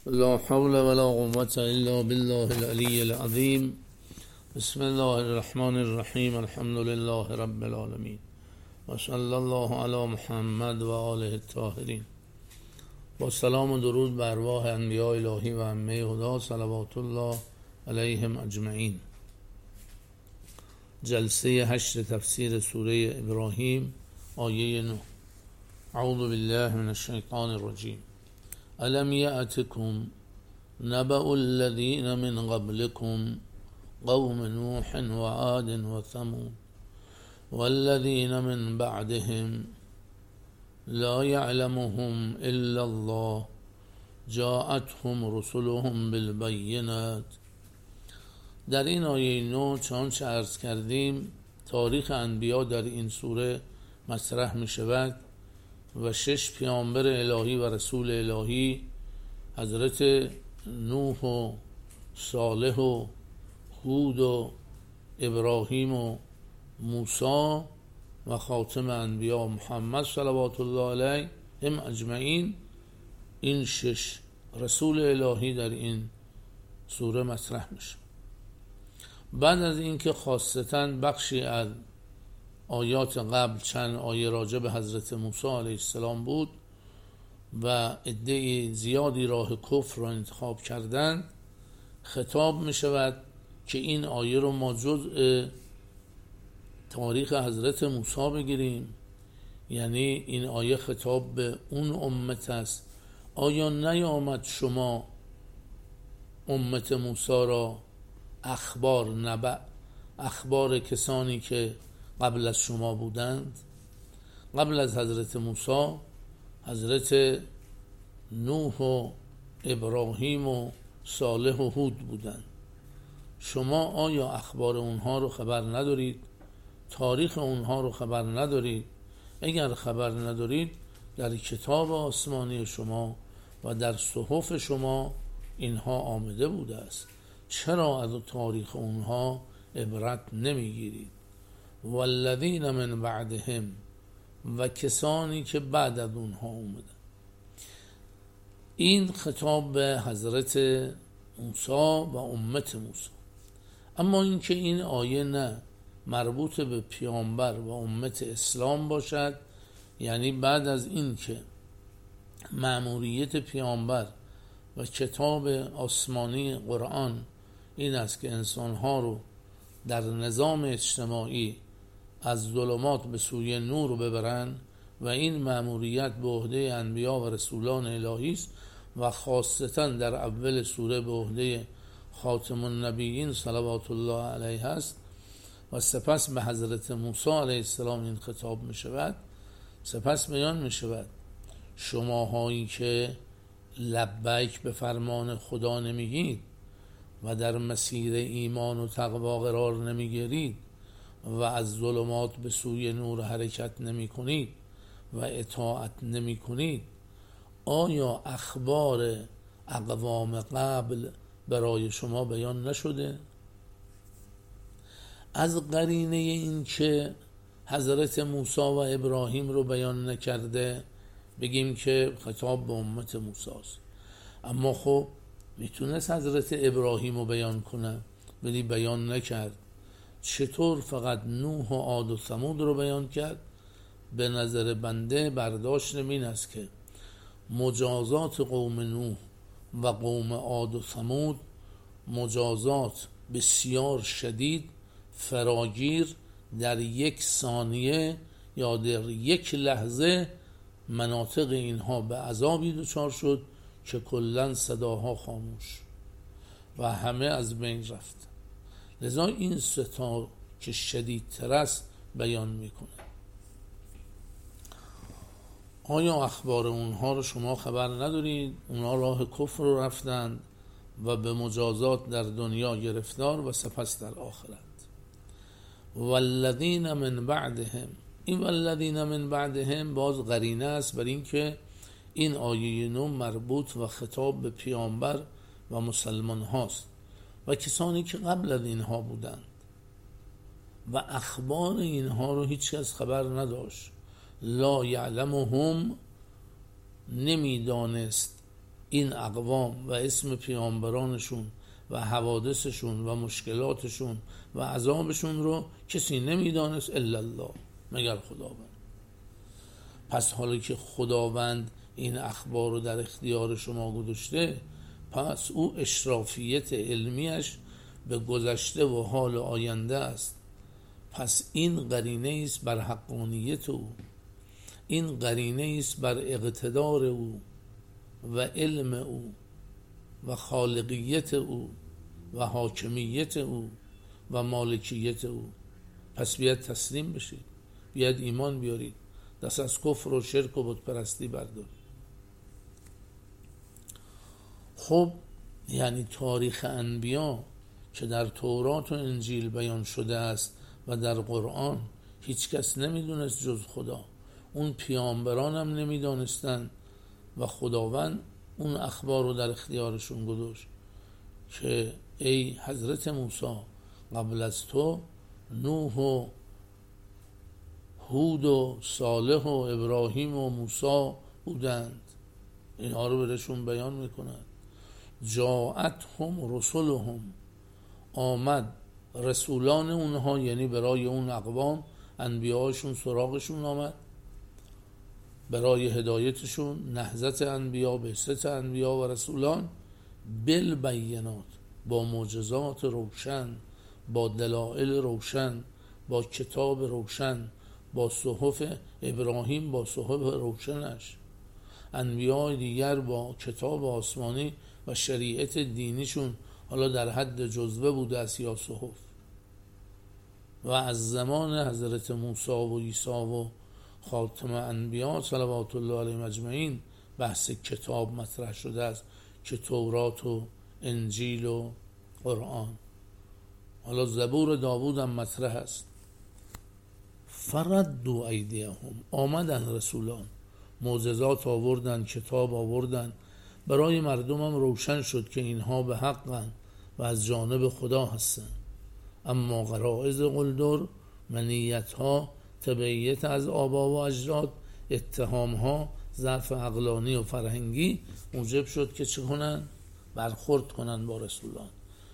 لا حول ولا قوة إلا بالله العلي العظيم. بسم الله الرحمن الرحیم. الحمد لله رب العالمین و صلی الله علی محمد و آله الطاهرین. با سلام و درود بر ارواح انبیاء الهی و ائمه هدی صلوات الله علیهم اجمعین. جلسه 8 تفسیر سوره ابراهیم آیه 9. اعوذ بالله من الشیطان الرجیم. الم یأتکم نبأ الذین من قبلکم قوم نوح و عاد و ثمود والذین من بعدهم لا يعلمهم الا الله جاءتهم رسلهم بالبینات. در این آیه 9 چنانچه عرض کردیم تاریخ انبیا در این سوره مطرح می شود و 6 پیامبر الهی و رسول الهی حضرت نوح و صالح و هود و ابراهیم و موسی و خاتم انبیا محمد صلوات الله علیه هم اجمعین، این 6 رسول الهی در این سوره مطرح میشه. بعد از اینکه خاصتا بخشی از آیات قبل چند آیه راجع به حضرت موسی علیه السلام بود و عده زیادی راه کفر را انتخاب کردند، خطاب می شود که این آیه رو ما جزء تاریخ حضرت موسی بگیریم. یعنی این آیه خطاب به اون امت است. آیا نیامد شما امت موسی را اخبار کسانی که قبل از شما بودند؟ قبل از حضرت موسی حضرت نوح و ابراهیم و صالح و هود بودند. شما آیا اخبار اونها رو خبر ندارید؟ تاریخ اونها رو خبر ندارید؟ اگر خبر ندارید در کتاب آسمانی شما و در صحف شما اینها آمده بوده است. چرا از تاریخ اونها عبرت نمیگیرید؟ والذین من بعدهم، و کسانی که بعد از اونها اومدن. این خطاب به حضرت موسی و امت موسی. اما اینکه این آیه نه مربوط به پیامبر و امت اسلام باشد، یعنی بعد از اینکه مأموریت پیامبر و کتاب آسمانی قرآن این است که انسانها رو در نظام اجتماعی از ظلمات به سوی نور ببرن و این مأموریت به عهده انبیا و رسولان الهی است و خاصتا در اول سوره به عهده خاتم النبیین صلوات الله علیه است و سپس به حضرت موسی علیه السلام این خطاب می شود. سپس بیان می شود شماهایی که لبیک به فرمان خدا نمیگید و در مسیر ایمان و تقوا قرار نمیگیرید و از ظلمات به سوی نور حرکت نمی کنید و اطاعت نمی کنید، آیا اخبار اقوام قبل برای شما بیان نشده؟ از قرینه این که حضرت موسی و ابراهیم رو بیان نکرده بگیم که خطاب به امت موسی است. اما خب میتونست حضرت ابراهیم رو بیان کنه ولی بیان نکرد. چطور فقط نوح و عاد و ثمود رو بیان کرد؟ به نظر بنده برداشت این است که مجازات قوم نوح و قوم عاد و ثمود مجازات بسیار شدید، فراگیر، در 1 ثانیه یا در 1 لحظه مناطق اینها به عذابی دچار شد که کلن صداها خاموش و همه از بین رفت. لذا این 3 تا که شدیدتر است بیان میکنه. آیا اخبار اونها رو شما خبر ندارید؟ اونها راه کفر رو رفتند و به مجازات در دنیا گرفتار و سپس در آخرت. والذین من بعدهم، این والذین من بعدهم باز قرینه است بر این که این آیه 9 مربوط و خطاب به پیامبر و مسلمان هاست و کسانی که قبل از اینها بودند و اخبار اینها رو هیچ کس خبر نداشت. لا یعلمهم، نمیدانست این اقوام و اسم پیامبرانشون و حوادثشون و مشکلاتشون و عذابشون رو کسی نمیدانست الا الله، مگر خداوند. پس حالا که خداوند این اخبار رو در اختیار شما گذاشته، پس او اشرافیت علمیش به گذشته و حال آینده است. پس این قرینه است بر حقانیت او، این قرینه است بر اقتدار او و علم او و خالقیت او و حاکمیت او و مالکیت او. پس بیاد تسلیم بشید، بیاد ایمان بیارید، دست از کفر و شرک و بت پرستی بردارید. خب یعنی تاریخ انبیا که در تورات و انجیل بیان شده است و در قرآن هیچ کس نمیدونست جز خدا، اون پیامبران هم نمیدانستن و خداوند اون اخبار رو در اختیارشون گذاشت که ای حضرت موسی، قبل از تو نوح و هود و صالح و ابراهیم و موسی بودند. اینها رو برشون بیان میکنند. جاءتهم رسلهم، آمد رسولان اونها، یعنی برای اون اقوام انبیاءشون سراغشون آمد برای هدایتشون، نهضت انبیا، بعثت انبیا و رسولان، بالبینات، با معجزات روشن، با دلائل روشن، با کتاب روشن، با صحف ابراهیم، با صحف روشنش، انبیاء دیگر با کتاب آسمانی و شریعت دینیشون حالا در حد جزوه بوده است یا صحف. و از زمان حضرت موسی و عیسی و خاتم انبیا صلوات الله علیهم اجمعین بحث کتاب مطرح شده است که تورات و انجیل و قرآن. حالا زبور داوود هم مطرح است. فردوا ایدیهم، آمدن رسولان، معجزات آوردن، کتاب آوردن، برای مردم هم روشن شد که اینها به حقن و از جانب خدا هستن. اما غرائز قلدر، منیتها، تبعیت از آبا و اجداد، اتهامها، ضعف عقلانی و فرهنگی موجب شد که چه کنن؟ برخورد کنن با رسولان.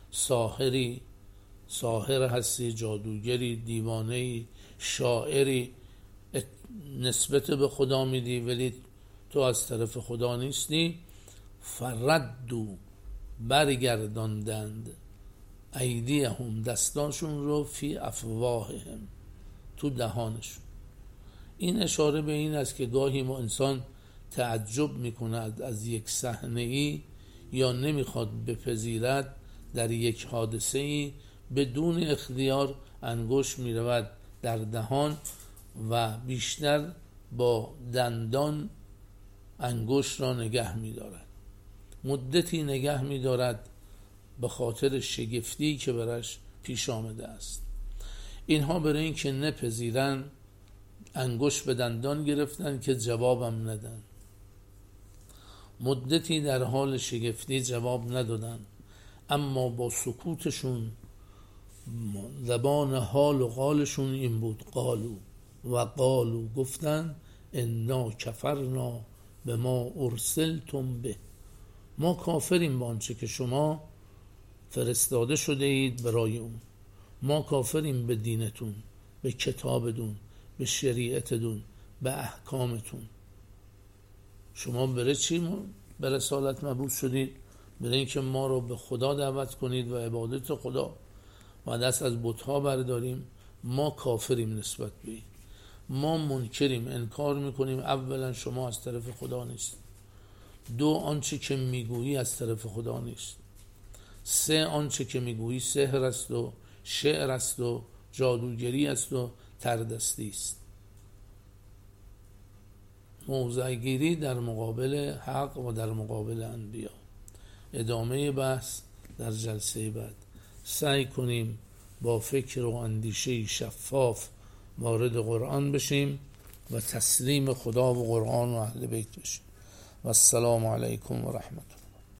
ساحر هستی، جادوگری، دیوانهی، شاعری، نسبت به خدا میدی ولی تو از طرف خدا نیستی. فردو، برگرداندند، ایدیهم، دستانشون رو، فی افواههم، تو دهانشون. این اشاره به این است که گاهی ما انسان تعجب میکند از یک صحنه‌ای یا نمیخواد بپذیرد در یک حادثه‌ای، بدون اختیار انگشت میرود در دهان و بیشتر با دندان انگشت را نگه می‌دارد. مدتی نگه می‌دارد به خاطر شگفتی که برش پیش آمده است. اینها برای این که نپذیرن انگشت به دندان گرفتن که جوابم ندن. مدتی در حال شگفتی جواب ندادن، اما با سکوتشون زبان حال و قالشون این بود: قالو گفتن انا کفرنا به ما ارسلتم به، ما کافریم با آنچه که شما فرستاده شده اید برای اون. ما کافریم به دینتون، به کتابتون، به شریعتتون، به احکامتون. شما برای چی به رسالت مبعوث شدید؟ برای اینکه ما رو به خدا دعوت کنید و عبادت خدا و دست از بت‌ها برداریم. ما کافریم نسبت به این. ما منکریم، انکار میکنیم. اولا شما از طرف خدا نیست. دو، آنچه که میگویی از طرف خدا نیست. سه، آنچه که میگویی سحر است و شعر است و جادوگری است و تردستی است. موضع‌گیری در مقابل حق و در مقابل انبیا. ادامه بحث در جلسه بعد. سعی کنیم با فکر و اندیشه شفاف وارد قرآن بشیم و تسلیم خدا و قرآن و اهل بیت بشیم. و السلام علیکم و رحمت الله.